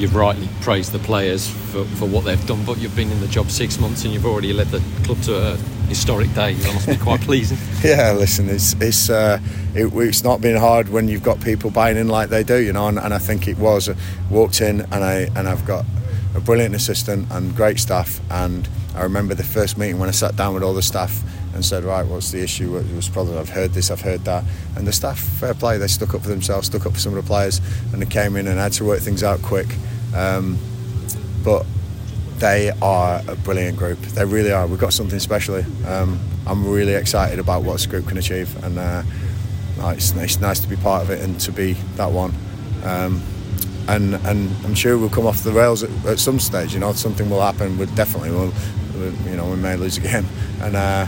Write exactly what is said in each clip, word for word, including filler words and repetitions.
you've rightly praised the players for, for what they've done, but you've been in the job six months and you've already led the club to a historic day. That must be quite pleasing. Yeah, listen, it's it's uh, it, it's not been hard when you've got people buying in like they do, you know. And, and I think it was uh, walked in, and I and I've got a brilliant assistant and great staff. And I remember the first meeting when I sat down with all the staff and said, right, what's the issue? It was probably, I've heard this, I've heard that. And the staff, fair play, they stuck up for themselves, stuck up for some of the players, and they came in and had to work things out quick. Um, but they are a brilliant group. They really are. We've got something special here. Um, I'm really excited about what this group can achieve, and uh, it's, it's nice to be part of it and to be that one. Um, and and I'm sure we'll come off the rails at, at some stage. You know, something will happen. We definitely will. You know, we may lose again, and. Uh,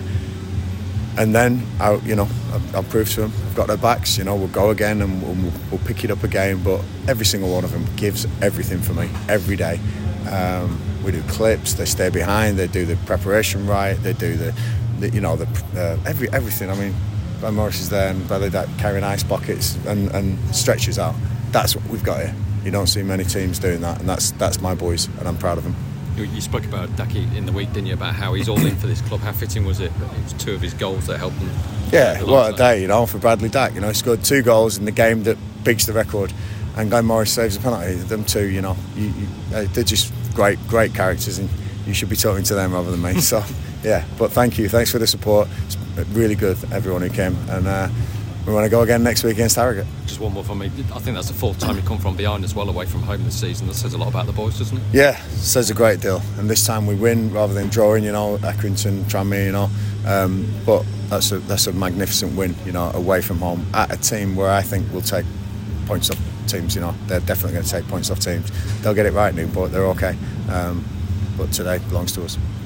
And then, I, you know, I'll, I'll prove to them I've got their backs. You know, we'll go again and we'll, we'll pick it up again. But every single one of them gives everything for me every day. Um, we do clips. They stay behind. They do the preparation right. They do the, the you know, the uh, every everything. I mean, Glenn Morris is there and Belly that carrying ice buckets and, and stretches out. That's what we've got here. You don't see many teams doing that, and that's that's my boys, and I'm proud of them. You spoke about Daki in the week, didn't you, about how he's all in for this club. How fitting was it? It was two of his goals that helped him. Yeah, what a day, you know, for Bradley Dack. You know, he scored two goals in the game that beats the record, and Glenn Morris saves a penalty. Them two, you know, you, you, they're just great, great characters, and you should be talking to them rather than me. So, yeah, but thank you. Thanks for the support. It's really good, everyone who came. And uh, we want to go again next week against Harrogate. Just one more from me. I think that's the fourth time you come from behind as well, away from home this season. That says a lot about the boys, doesn't it? Yeah, says a great deal. And this time we win rather than drawing, you know, Accrington, Tranmere, you know. Um, but that's a that's a magnificent win, you know, away from home at a team where I think will take points off teams, you know. They're definitely going to take points off teams. They'll get it right, Newport, they're okay. Um, but today belongs to us.